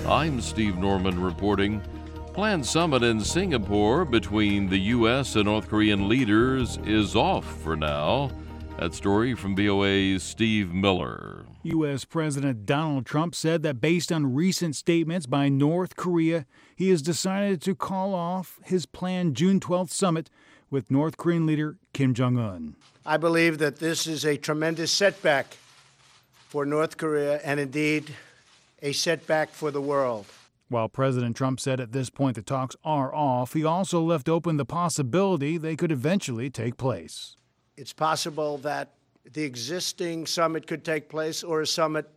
I'm Steve Norman reporting. Planned summit in Singapore between the U.S. and North Korean leaders is off for now. That story from VOA's Steve Miller. U.S. President Donald Trump said that based on recent statements by North Korea, he has decided to call off his planned June 12th summit with North Korean leader Kim Jong-un. I believe that this is a tremendous setback for North Korea and indeed a setback for the world. While President Trump said at this point the talks are off, he also left open the possibility they could eventually take place. It's possible that the existing summit could take place or a summit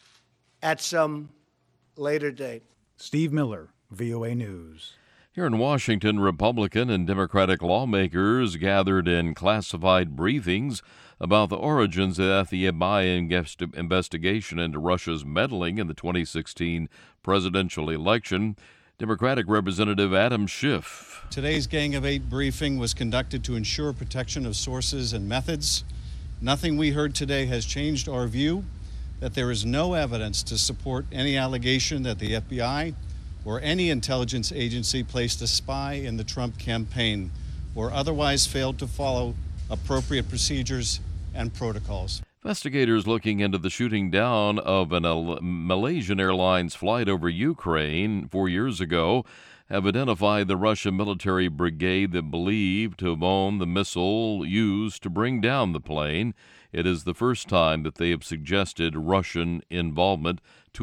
at some later date. Steve Miller, VOA News. Here in Washington, Republican and Democratic lawmakers gathered in classified briefings about the origins of the FBI investigation into Russia's meddling in the 2016 presidential election. Democratic Representative Adam Schiff. Today's Gang of Eight briefing was conducted to ensure protection of sources and methods. Nothing we heard today has changed our view that there is no evidence to support any allegation that the FBI or any intelligence agency placed a spy in the Trump campaign or otherwise failed to follow appropriate procedures and protocols. Investigators looking into the shooting down of a Malaysian Airlines flight over Ukraine 4 years ago have identified the Russian military brigade that believed to have owned the missile used to bring down the plane. It is the first time that they have suggested Russian involvement.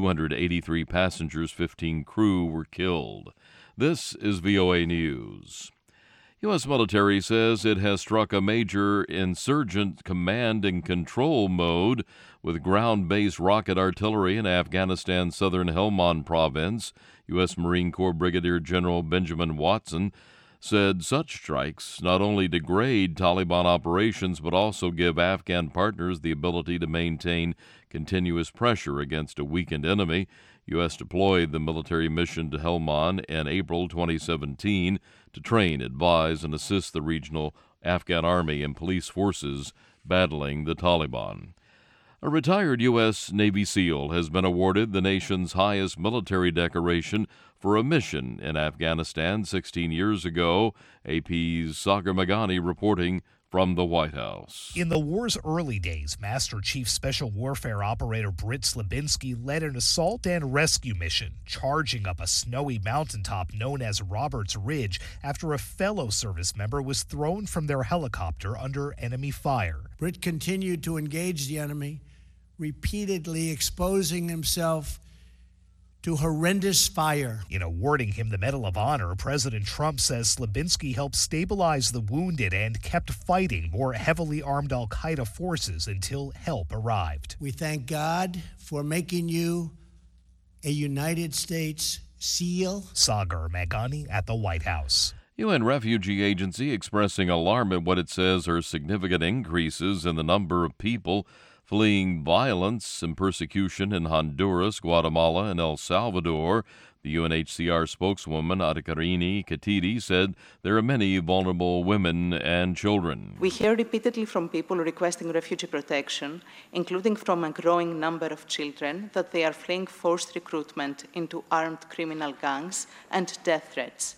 283 passengers, 15 crew were killed. This is VOA News. U.S. military says it has struck a major insurgent command and control mode with ground-based rocket artillery in Afghanistan's southern Helmand province. U.S. Marine Corps Brigadier General Benjamin Watson said such strikes not only degrade Taliban operations but also give Afghan partners the ability to maintain continuous pressure against a weakened enemy. U.S. deployed the military mission to Helmand in April 2017 to train, advise, and assist the regional Afghan army and police forces battling the Taliban. A retired U.S. Navy SEAL has been awarded the nation's highest military decoration for a mission in Afghanistan 16 years ago. AP's Sagar Meghani reporting from the White House. In the war's early days, Master Chief Special Warfare Operator Britt Slabinski led an assault and rescue mission, charging up a snowy mountaintop known as Roberts Ridge after a fellow service member was thrown from their helicopter under enemy fire. Britt continued to engage the enemy, repeatedly exposing himself to horrendous fire. In awarding him the Medal of Honor, President Trump says Slabinski helped stabilize the wounded and kept fighting more heavily armed al-Qaeda forces until help arrived. We thank God for making you a United States SEAL. Sagar Meghani at the White House. UN Refugee Agency expressing alarm at what it says are significant increases in the number of people fleeing violence and persecution in Honduras, Guatemala, and El Salvador. The UNHCR spokeswoman, Adekarini Katidi, said there are many vulnerable women and children. We hear repeatedly from people requesting refugee protection, including from a growing number of children, that they are fleeing forced recruitment into armed criminal gangs and death threats.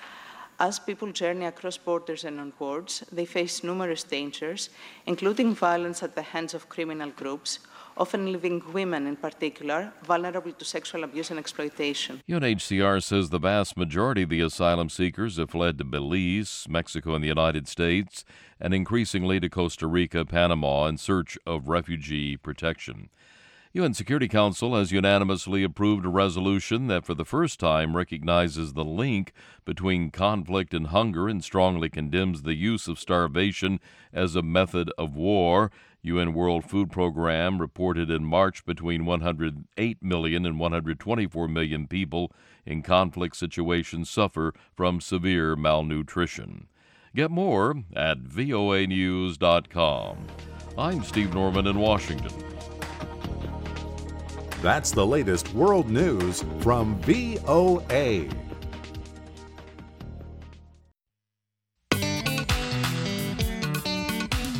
As people journey across borders and onwards, they face numerous dangers, including violence at the hands of criminal groups, often leaving women in particular vulnerable to sexual abuse and exploitation. UNHCR says the vast majority of the asylum seekers have fled to Belize, Mexico, and the United States, and increasingly to Costa Rica, Panama, in search of refugee protection. UN Security Council has unanimously approved a resolution that for the first time recognizes the link between conflict and hunger and strongly condemns the use of starvation as a method of war. UN World Food Program reported in March between 108 million and 124 million people in conflict situations suffer from severe malnutrition. Get more at voanews.com. I'm Steve Norman in Washington. That's the latest world news from VOA.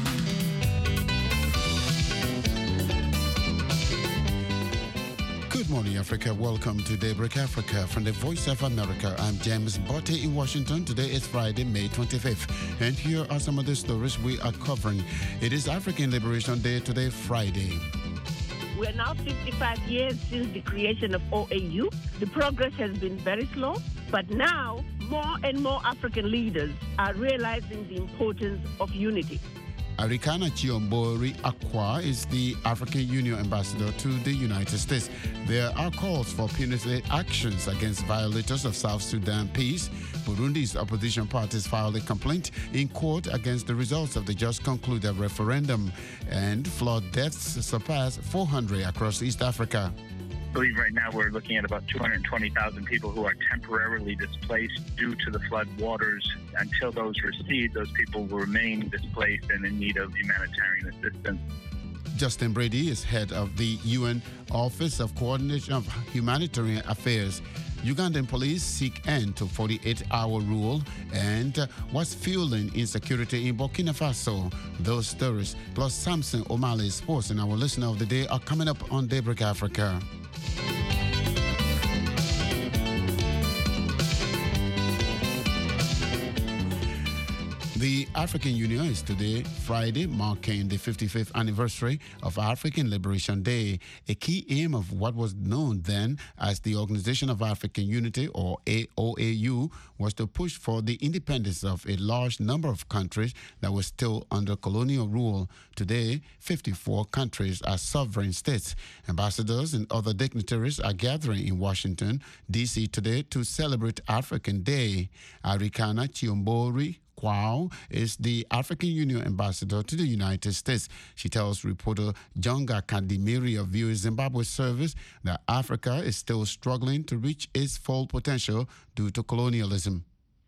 Good morning, Africa. Welcome to Daybreak Africa from the Voice of America. I'm James Botte in Washington. Today is Friday, May 25th. And here are some of the stories we are covering. It is African Liberation Day today, Friday. We're now 55 years since the creation of OAU. The progress has been very slow, but now more and more African leaders are realizing the importance of unity. Arikana Chiombori Akwa is the African Union ambassador to the United States. There are calls for punitive actions against violators of South Sudan peace. Burundi's opposition parties filed a complaint in court against the results of the just concluded referendum. And flood deaths surpass 400 across East Africa. I believe right now we're looking at about 220,000 people who are temporarily displaced due to the flood waters. Until those recede, those people will remain displaced and in need of humanitarian assistance. Justin Brady is head of the UN Office of Coordination of Humanitarian Affairs. Ugandan police seek end to 48-hour rule and what's fueling insecurity in Burkina Faso. Those stories, plus Samson O'Malley's sports and our listener of the day are coming up on Daybreak Africa. The African Union is today, Friday, marking the 55th anniversary of African Liberation Day. A key aim of what was known then as the Organization of African Unity, or OAU, was to push for the independence of a large number of countries that were still under colonial rule. Today, 54 countries are sovereign states. Ambassadors and other dignitaries are gathering in Washington, D.C. today to celebrate African Day. Arikana Chiombori Kwao is the African Union ambassador to the United States. She tells reporter Jonga Kandimiri of VOA Zimbabwe Service that Africa is still struggling to reach its full potential due to colonialism.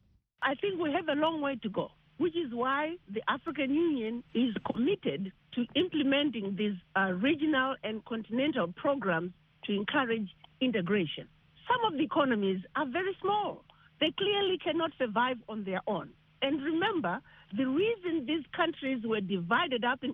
I think we have a long way to go, which is why the African Union is committed to implementing these regional and continental programs to encourage integration. Some of the economies are very small. They clearly cannot survive on their own. And remember, the reason these countries were divided up in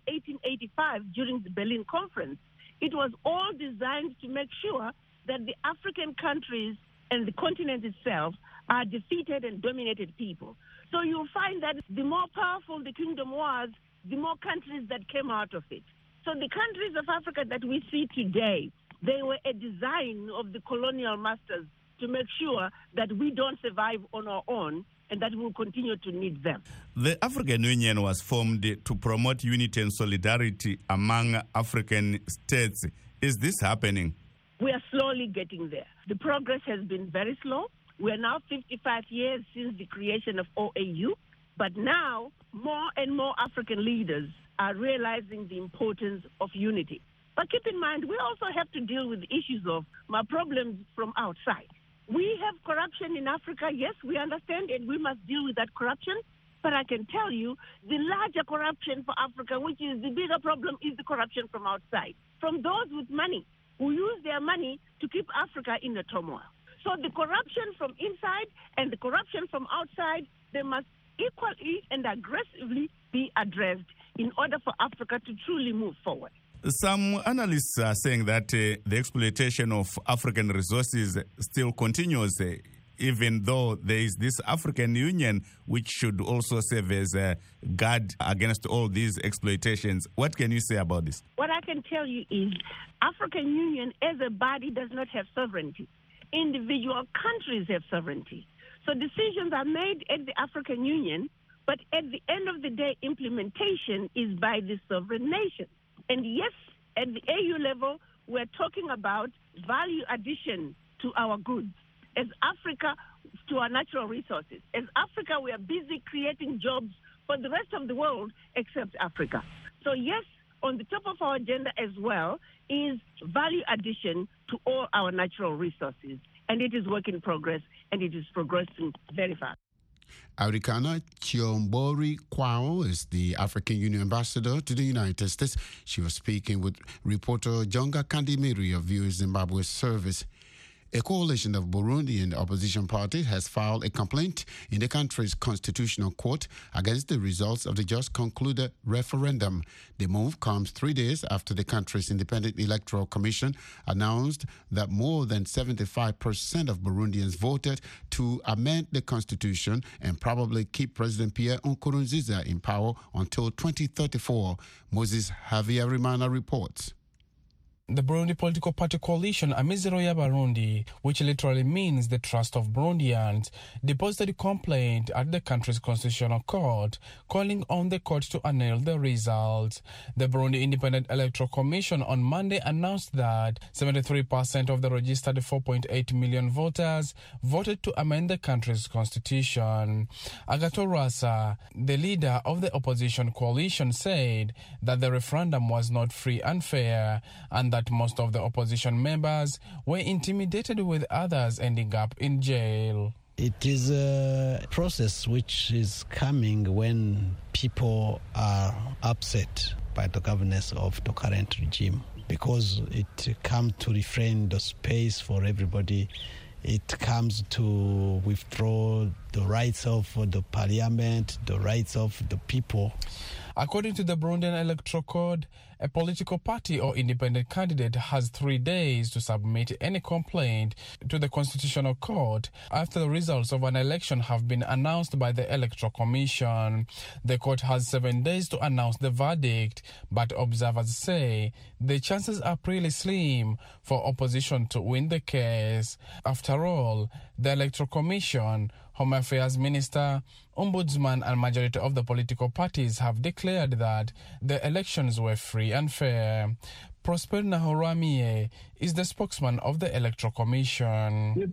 1885 during the Berlin Conference, it was all designed to make sure that the African countries and the continent itself are defeated and dominated people. So you'll find that the more powerful the kingdom was, the more countries that came out of it. So the countries of Africa that we see today, they were a design of the colonial masters to make sure that we don't survive on our own and that we'll continue to need them. The African Union was formed to promote unity and solidarity among African states. Is this happening? We are slowly getting there. The progress has been very slow. We are now 55 years since the creation of OAU, but now more and more African leaders are realizing the importance of unity. But keep in mind, we also have to deal with issues of problems from outside. We have corruption in Africa, yes, we understand, and we must deal with that corruption. But I can tell you, the larger corruption for Africa, which is the bigger problem, is the corruption from outside, from those with money who use their money to keep Africa in the turmoil. So the corruption from inside and the corruption from outside, they must equally and aggressively be addressed in order for Africa to truly move forward. Some analysts are saying that the exploitation of African resources still continues, even though there is this African Union, which should also serve as a guard against all these exploitations. What can you say about this? What I can tell you is African Union as a body does not have sovereignty. Individual countries have sovereignty. So decisions are made at the African Union, but at the end of the day, implementation is by the sovereign nations. And yes, at the AU level, we're talking about value addition to our goods. As Africa, to our natural resources. As Africa, we are busy creating jobs for the rest of the world except Africa. So yes, on the top of our agenda as well is value addition to all our natural resources. And it is work in progress, and it is progressing very fast. Arikana Chiombori Kwao is the African Union ambassador to the United States. She was speaking with reporter Jonga Kandimiri of VOA Zimbabwe Service. A coalition of Burundian opposition parties has filed a complaint in the country's constitutional court against the results of the just concluded referendum. The move comes 3 days after the country's Independent Electoral Commission announced that more than 75% of Burundians voted to amend the constitution and probably keep President Pierre Nkurunziza in power until 2034. Moses Havyarimana reports. The Burundi political party coalition Amizero ya Barundi, which literally means the trust of Burundians, deposited a complaint at the country's constitutional court, calling on the court to annul the results. The Burundi Independent Electoral Commission on Monday announced that 73% of the registered 4.8 million voters voted to amend the country's constitution. Agathon Rwasa, the leader of the opposition coalition, said that the referendum was not free and fair, and that most of the opposition members were intimidated, with others ending up in jail. It is a process which is coming when people are upset by the governance of the current regime, because it comes to refrain the space for everybody. It comes to withdraw the rights of the parliament, the rights of the people. According to the Burundian Electoral Code, a political party or independent candidate has 3 days to submit any complaint to the Constitutional Court after the results of an election have been announced by the Electoral Commission. The court has 7 days to announce the verdict, but observers say the chances are pretty slim for opposition to win the case. After all, the Electoral Commission, Home Affairs Minister, Ombudsman and majority of the political parties have declared that the elections were free and fair. Prosper Nahoramie is the spokesman of the Electoral Commission. He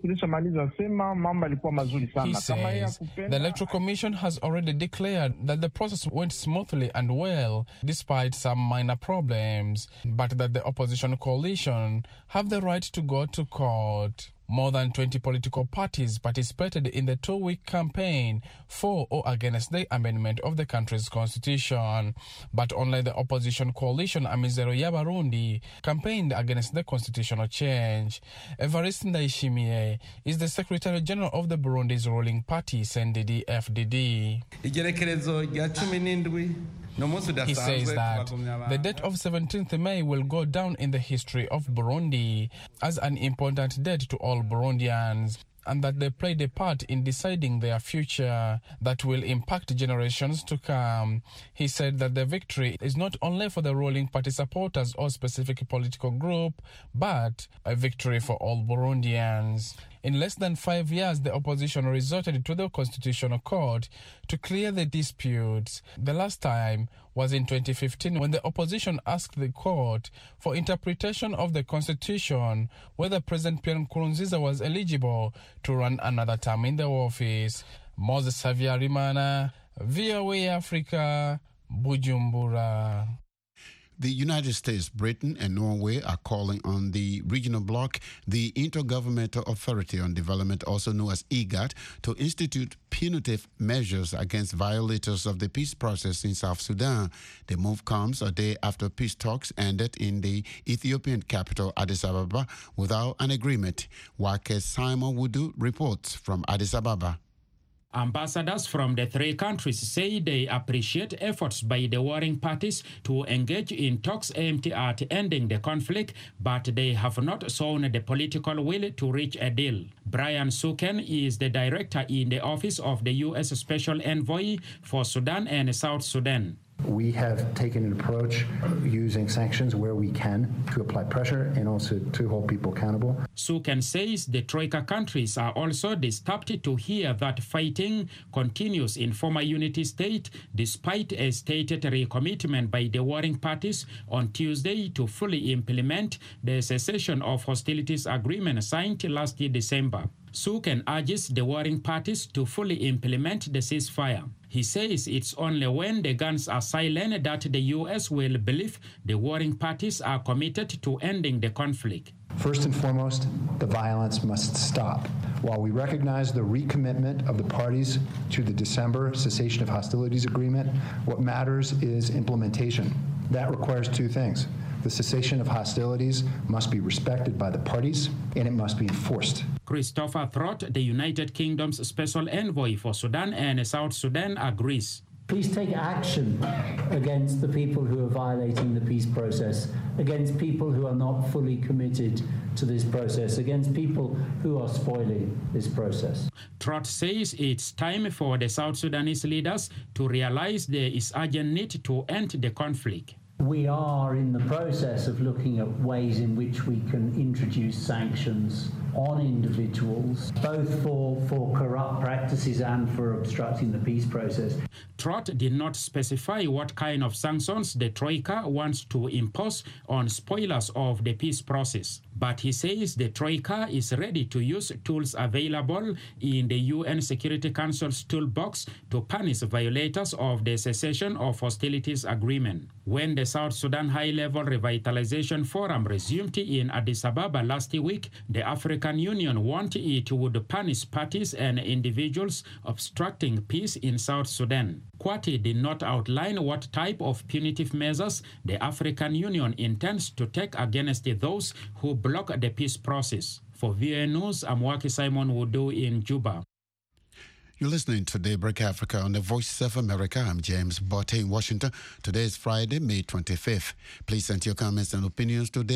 says the Electoral Commission has already declared that the process went smoothly and well, despite some minor problems, but that the opposition coalition have the right to go to court. More than 20 political parties participated in the 2-week campaign for or against the amendment of the country's constitution, but only the opposition coalition Amizero ya Barundi campaigned against the constitutional change. Evariste Ndayishimiye is the Secretary General of the Burundi's ruling party, CNDD-FDD. He says that the date of 17th May will go down in the history of Burundi as an important date to all Burundians, and that they played a part in deciding their future that will impact generations to come. He said that the victory is not only for the ruling party supporters or specific political group, but a victory for all Burundians. In less than 5 years, the opposition resorted to the Constitutional Court to clear the disputes. The last time was in 2015 when the opposition asked the court for interpretation of the Constitution whether President Pierre Nkurunziza was eligible to run another term in the office. Moses Havyarimana, VOA Africa, Bujumbura. The United States, Britain, and Norway are calling on the regional bloc, the Intergovernmental Authority on Development, also known as IGAD, to institute punitive measures against violators of the peace process in South Sudan. The move comes a day after peace talks ended in the Ethiopian capital, Addis Ababa, without an agreement. Wake Simon Wudu reports from Addis Ababa. Ambassadors from the 3 countries say they appreciate efforts by the warring parties to engage in talks aimed at ending the conflict, but they have not shown the political will to reach a deal. Brian Suken is the director in the office of the U.S. Special Envoy for Sudan and South Sudan. We have taken an approach using sanctions where we can to apply pressure and also to hold people accountable. Suken says the Troika countries are also disturbed to hear that fighting continues in former unity state despite a stated recommitment by the warring parties on Tuesday to fully implement the cessation of hostilities agreement signed last December. Suken urges the warring parties to fully implement the ceasefire. He says it's only when the guns are silent that the U.S. will believe the warring parties are committed to ending the conflict. First and foremost, the violence must stop. While we recognize the recommitment of the parties to the December cessation of hostilities agreement, what matters is implementation. That requires 2 things. The cessation of hostilities must be respected by the parties, and it must be enforced. Christopher Trott, the United Kingdom's special envoy for Sudan and South Sudan, agrees. Please take action against the people who are violating the peace process, against people who are not fully committed to this process, against people who are spoiling this process. Trott says it's time for the South Sudanese leaders to realize there is urgent need to end the conflict. We are in the process of looking at ways in which we can introduce sanctions on individuals, both for corrupt practices and for obstructing the peace process. Trott did not specify what kind of sanctions the Troika wants to impose on spoilers of the peace process. But he says the Troika is ready to use tools available in the UN Security Council's toolbox to punish violators of the cessation of hostilities agreement. When the South Sudan High-Level Revitalization Forum resumed in Addis Ababa last week, the African Union wanted it would punish parties and individuals obstructing peace in South Sudan. Kwati did not outline what type of punitive measures the African Union intends to take against those who block the peace process. For VOA News, I'm Waki Simon Wudu in Juba. You're listening to Daybreak Africa on the Voice of America. I'm James Botte in Washington. Today is Friday, May 25th. Please send your comments and opinions to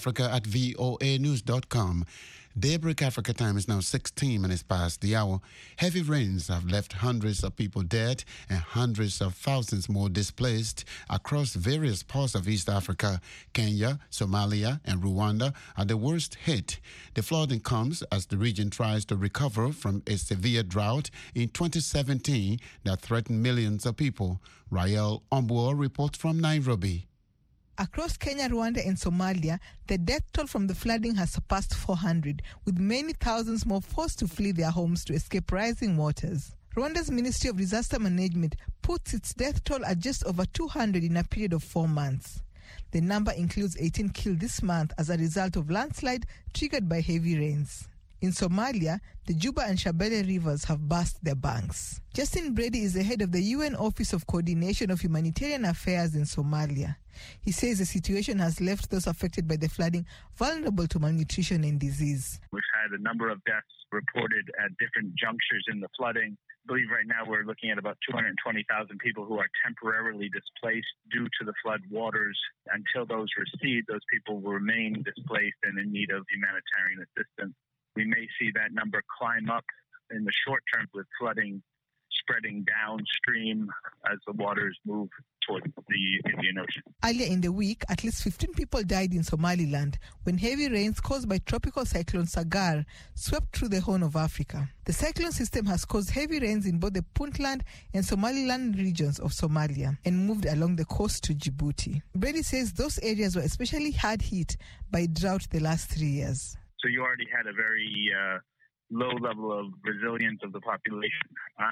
daybreakafrica@voanews.com. Daybreak Africa time is now 16 minutes past the hour. Heavy rains have left hundreds of people dead and hundreds of thousands more displaced across various parts of East Africa. Kenya, Somalia, and Rwanda are the worst hit. The flooding comes as the region tries to recover from a severe drought in 2017 that threatened millions of people. Rael Ombuo reports from Nairobi. Across Kenya, Rwanda, and Somalia, the death toll from the flooding has surpassed 400, with many thousands more forced to flee their homes to escape rising waters. Rwanda's Ministry of Disaster Management puts its death toll at just over 200 in a period of 4 months. The number includes 18 killed this month as a result of landslide triggered by heavy rains. In Somalia, the Juba and Shabelle rivers have burst their banks. Justin Brady is the head of the UN Office of Coordination of Humanitarian Affairs in Somalia. He says the situation has left those affected by the flooding vulnerable to malnutrition and disease. We've had a number of deaths reported at different junctures in the flooding. I believe right now we're looking at about 220,000 people who are temporarily displaced due to the flood waters. Until those recede, those people will remain displaced and in need of humanitarian assistance. We may see that number climb up in the short term with flooding spreading downstream as the waters move towards the Indian Ocean. Earlier in the week, at least 15 people died in Somaliland when heavy rains caused by tropical cyclone Sagar swept through the Horn of Africa. The cyclone system has caused heavy rains in both the Puntland and Somaliland regions of Somalia and moved along the coast to Djibouti. Brady says those areas were especially hard hit by drought the last 3 years. So you already had a very low level of resilience of the population.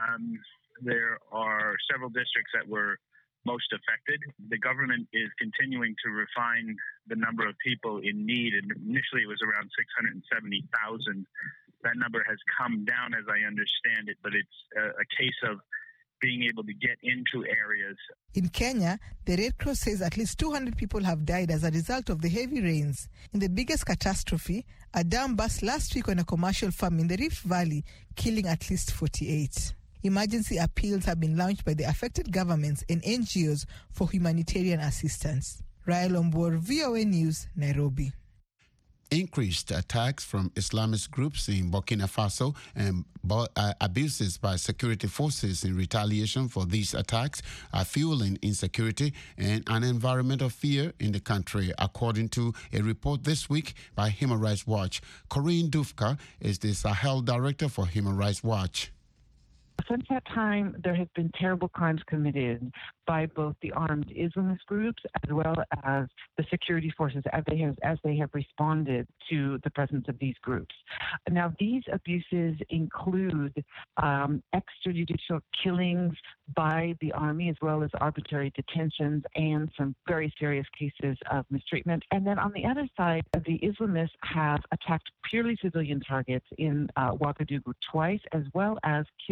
There are several districts that were most affected. The government is continuing to refine the number of people in need, and initially it was around 670,000. That number has come down, as I understand it, but it's a case of being able to get into areas. In Kenya, the Red Cross says at least 200 people have died as a result of the heavy rains. In the biggest catastrophe, a dam burst last week on a commercial farm in the Rift Valley, killing at least 48. Emergency appeals have been launched by the affected governments and NGOs for humanitarian assistance. Rael Ombuo, VOA News, Nairobi. Increased attacks from Islamist groups in Burkina Faso and abuses by security forces in retaliation for these attacks are fueling insecurity and an environment of fear in the country, according to a report this week by Human Rights Watch. Corinne Dufka is the Sahel director for Human Rights Watch. Since that time, there have been terrible crimes committed by both the armed Islamist groups as well as the security forces as they have responded to the presence of these groups. Now, these abuses include extrajudicial killings by the army as well as arbitrary detentions and some very serious cases of mistreatment. And then on the other side, the Islamists have attacked purely civilian targets in Ouagadougou twice, as well as killed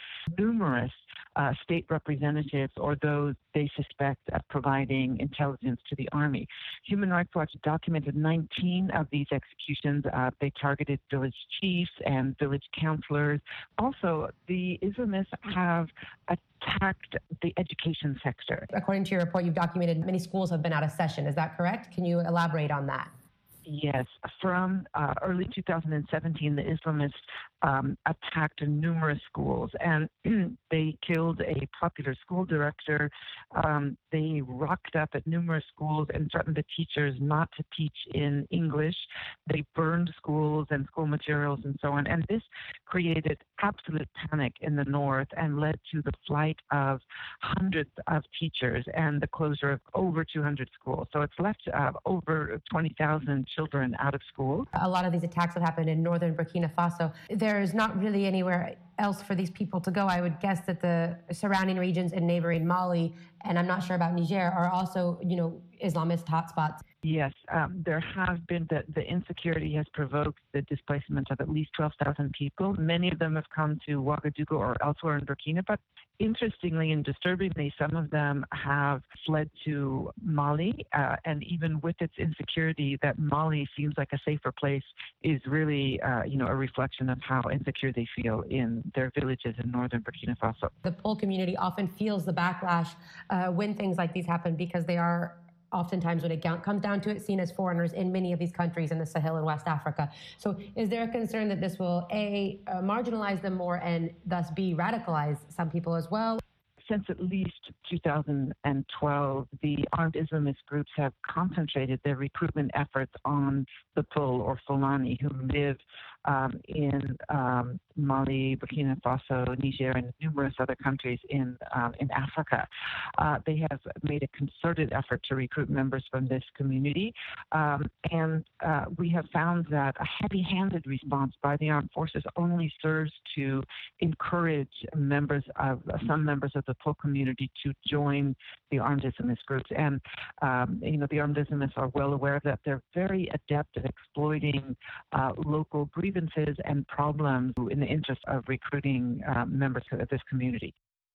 numerous state representatives or those they suspect of providing intelligence to the army. Human Rights Watch documented 19 of these executions. They targeted village chiefs and village councillors. Also, the Islamists have attacked the education sector. According to your report, you've documented many schools have been out of session. Is that correct? Can you elaborate on that? Yes. From early 2017, the Islamists attacked numerous schools, and they killed a popular school director. They rocked up at numerous schools and threatened the teachers not to teach in English. They burned schools and school materials and so on. And this created absolute panic in the north and led to the flight of hundreds of teachers and the closure of over 200 schools. So it's left over 20,000 children out of school. A lot of these attacks have happened in northern Burkina Faso. There's not really anywhere else for these people to go. I would guess that the surrounding regions in neighboring Mali, and I'm not sure about Niger, are also, Islamist hotspots. Yes, there have been the insecurity has provoked the displacement of at least 12,000 people. Many of them have come to Ouagadougou or elsewhere in Burkina, but interestingly and disturbingly, some of them have fled to Mali, and even with its insecurity, that Mali seems like a safer place is really, a reflection of how insecure they feel in their villages in northern Burkina Faso. The Pole community often feels the backlash when things like these happen because they are oftentimes, when it comes down to it, seen as foreigners in many of these countries in the Sahel and West Africa. So is there a concern that this will, marginalize them more and thus B, radicalize some people as well? Since at least 2012, the armed Islamist groups have concentrated their recruitment efforts on the Pole or Fulani who live in Mali, Burkina Faso, Niger, and numerous other countries in Africa. They have made a concerted effort to recruit members from this community, and we have found that a heavy-handed response by the armed forces only serves to encourage some members of the Pole community to join the armed Islamist groups. And the armed Islamists are well aware that they're very adept at exploiting local grievances and problems in the interest of recruiting members of this community.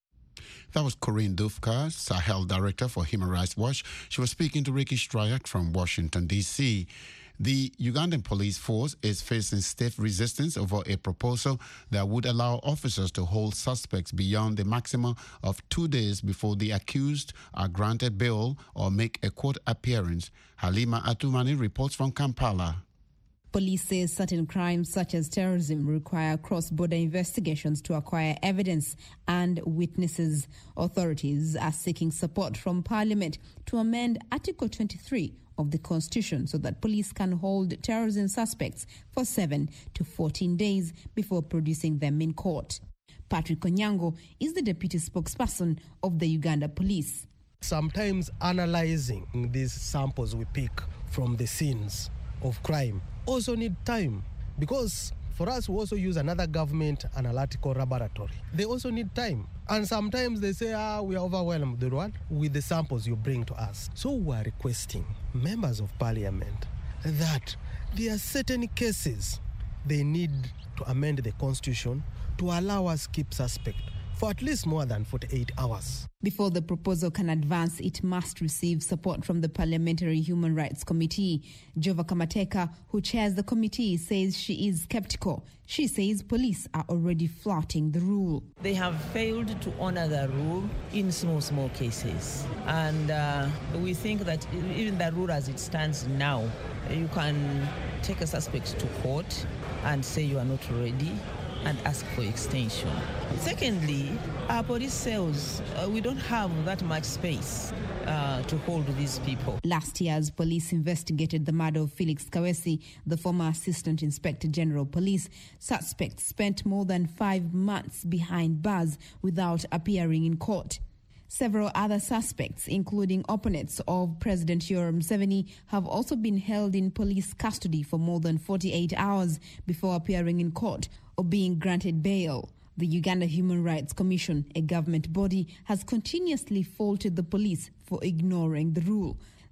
That was Corinne Dufka, Sahel Director for Human Rights Watch. She was speaking to Ricky Stryak from Washington, D.C. The Ugandan police force is facing stiff resistance over a proposal that would allow officers to hold suspects beyond the maximum of 2 days before the accused are granted bail or make a court appearance. Halima Atumani reports from Kampala. Police say certain crimes such as terrorism require cross-border investigations to acquire evidence and witnesses. Authorities are seeking support from Parliament to amend Article 23 of the Constitution so that police can hold terrorism suspects for 7 to 14 days before producing them in court. Patrick Onyango is the deputy spokesperson of the Uganda Police. Sometimes analyzing these samples we pick from the scenes of crime also need time, because for us we also use another government analytical laboratory. They also need time, and sometimes they say we are overwhelmed with the samples you bring to us. So we are requesting members of Parliament that there are certain cases they need to amend the Constitution to allow us keep suspect for at least more than 48 hours. Before the proposal can advance, it must receive support from the Parliamentary Human Rights Committee. Jova Kamateka, who chairs the committee, says she is skeptical. She says police are already flouting the rule. They have failed to honor the rule in small cases. And we think that even the rule as it stands now, you can take a suspect to court and say you are not ready and ask for extension. Secondly, our police cells, we don't have that much space to hold these people. Last year, as police investigated the murder of Felix Kawesi, the former Assistant Inspector General Police, suspects spent more than 5 months behind bars without appearing in court. Several other suspects, including opponents of President Yoweri Museveni, have also been held in police custody for more than 48 hours before appearing in court or being granted bail. The Uganda Human Rights Commission, a government body, has continuously faulted the police for ignoring the rule.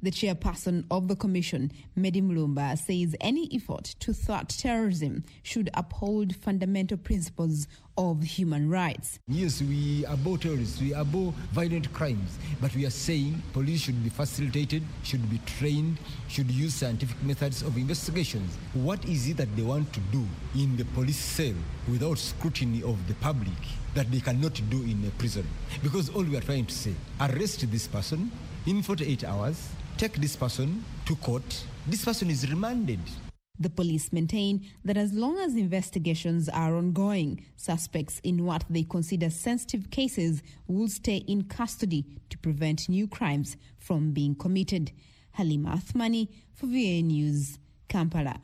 The chairperson of the commission, Medi Mulumba, says any effort to thwart terrorism should uphold fundamental principles of human rights. Yes, we are about terrorists, we are about violent crimes, but we are saying police should be facilitated, should be trained, should use scientific methods of investigations. What is it that they want to do in the police cell without scrutiny of the public that they cannot do in a prison? Because all we are trying to say, arrest this person in 48 hours, take this person to court, this person is remanded. The police maintain that as long as investigations are ongoing, suspects in what they consider sensitive cases will stay in custody to prevent new crimes from being committed. Halima Athmani for VOA News, Kampala.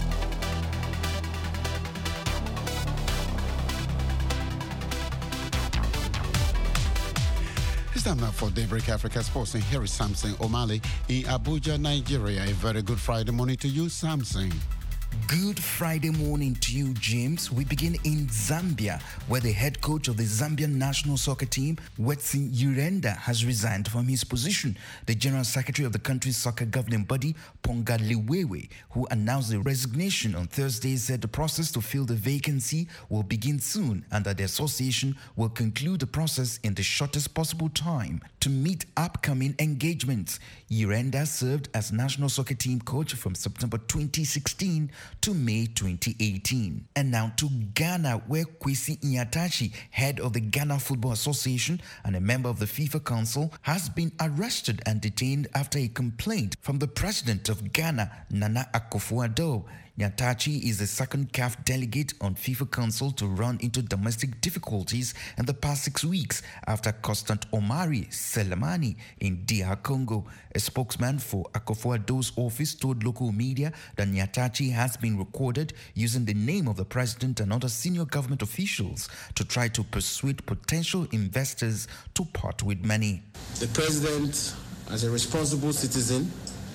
It's time now for Daybreak Africa Sports, and here is Samson O'Malley in Abuja, Nigeria. A very good Friday morning to you, Samson. Good Friday morning to you, James. We begin in Zambia, where the head coach of the Zambian national soccer team, Wetsin Urenda, has resigned from his position. The general secretary of the country's soccer governing body, Ponga Liwewe, who announced the resignation on Thursday, said the process to fill the vacancy will begin soon and that the association will conclude the process in the shortest possible time to meet upcoming engagements. Urenda served as national soccer team coach from September 2016 to May 2018. And now to Ghana, where Kwesi Nyatachi, head of the Ghana Football Association and a member of the FIFA Council, has been arrested and detained after a complaint from the president of Ghana, Nana Akufo-Addo. Nyatachi is the second CAF delegate on FIFA Council to run into domestic difficulties in the past 6 weeks after Constant Omari Selemani in DR Congo. A spokesman for Akufo-Addo's office told local media that Nyatachi has been recorded using the name of the president and other senior government officials to try to persuade potential investors to part with money. The president, as a responsible citizen,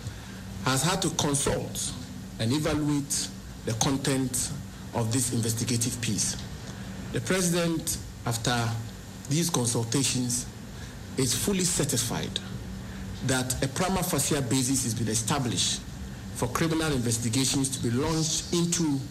has had to consult and evaluate the content of this investigative piece. The president, after these consultations, is fully satisfied that a prima facie basis has been established for criminal investigations to be launched into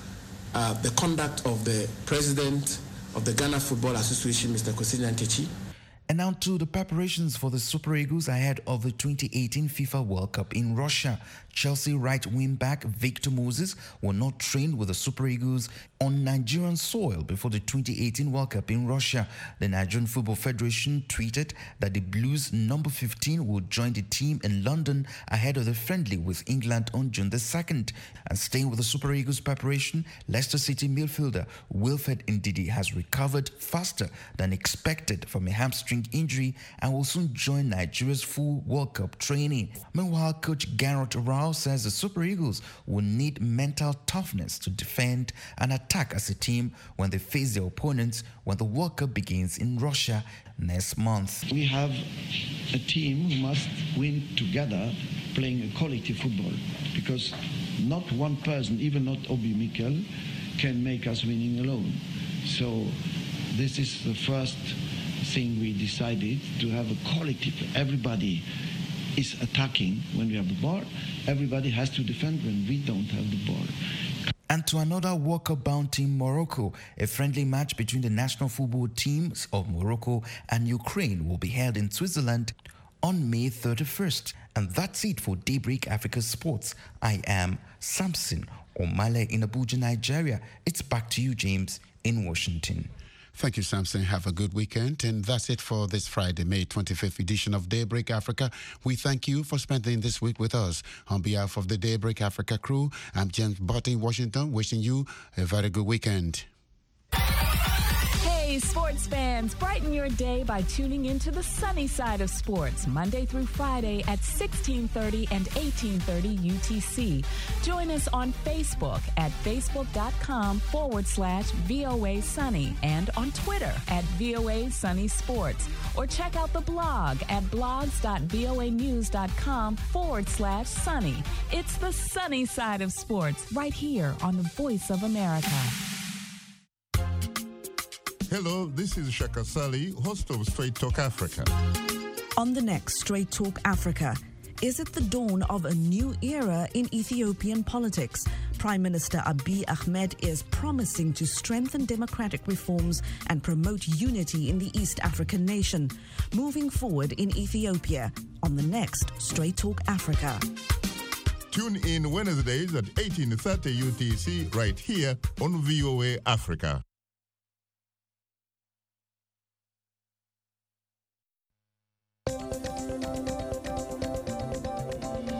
the conduct of the president of the Ghana Football Association, Mr. Kwesi Nyatachi. And now to the preparations for the Super Eagles ahead of the 2018 FIFA World Cup in Russia. Chelsea right wing back Victor Moses will not train with the Super Eagles on Nigerian soil before the 2018 World Cup in Russia. The Nigerian Football Federation tweeted that the Blues number 15 will join the team in London ahead of the friendly with England on June the 2nd. And staying with the Super Eagles preparation, Leicester City midfielder Wilfred Ndidi has recovered faster than expected from a hamstring injury and will soon join Nigeria's full World Cup training. Meanwhile, coach Gareth Rao says the Super Eagles will need mental toughness to defend and attack as a team when they face their opponents when the World Cup begins in Russia next month. We have a team who must win together, playing a quality football, because not one person, even not Obi Mikel, can make us winning alone. So this is the first thing we decided, to have a quality. Everybody is attacking when we have the ball. Everybody has to defend when we don't have the ball. And to another World Cup bound team, Morocco. A friendly match between the national football teams of Morocco and Ukraine will be held in Switzerland on May 31st. And that's it for Daybreak Africa Sports. I am Samson O'Malley in Abuja, Nigeria. It's back to you, James, in Washington. Thank you, Samson. Have a good weekend. And that's it for this Friday, May 25th edition of Daybreak Africa. We thank you for spending this week with us. On behalf of the Daybreak Africa crew, I'm James Butt in Washington, wishing you a very good weekend. Hey, sports fans, brighten your day by tuning into the sunny side of sports, Monday through Friday at 1630 and 1830 UTC. Join us on Facebook at facebook.com/VOA Sunny and on Twitter at VOA Sunny Sports. Or check out the blog at blogs.voanews.com/sunny. It's the sunny side of sports right here on the Voice of America. Hello, this is Shaka Sali, host of Straight Talk Africa. On the next Straight Talk Africa, Is it the dawn of a new era in Ethiopian politics? Prime Minister Abiy Ahmed is promising to strengthen democratic reforms and promote unity in the East African nation. Moving forward in Ethiopia on the next Straight Talk Africa. Tune in Wednesdays at 18:30 UTC right here on VOA Africa.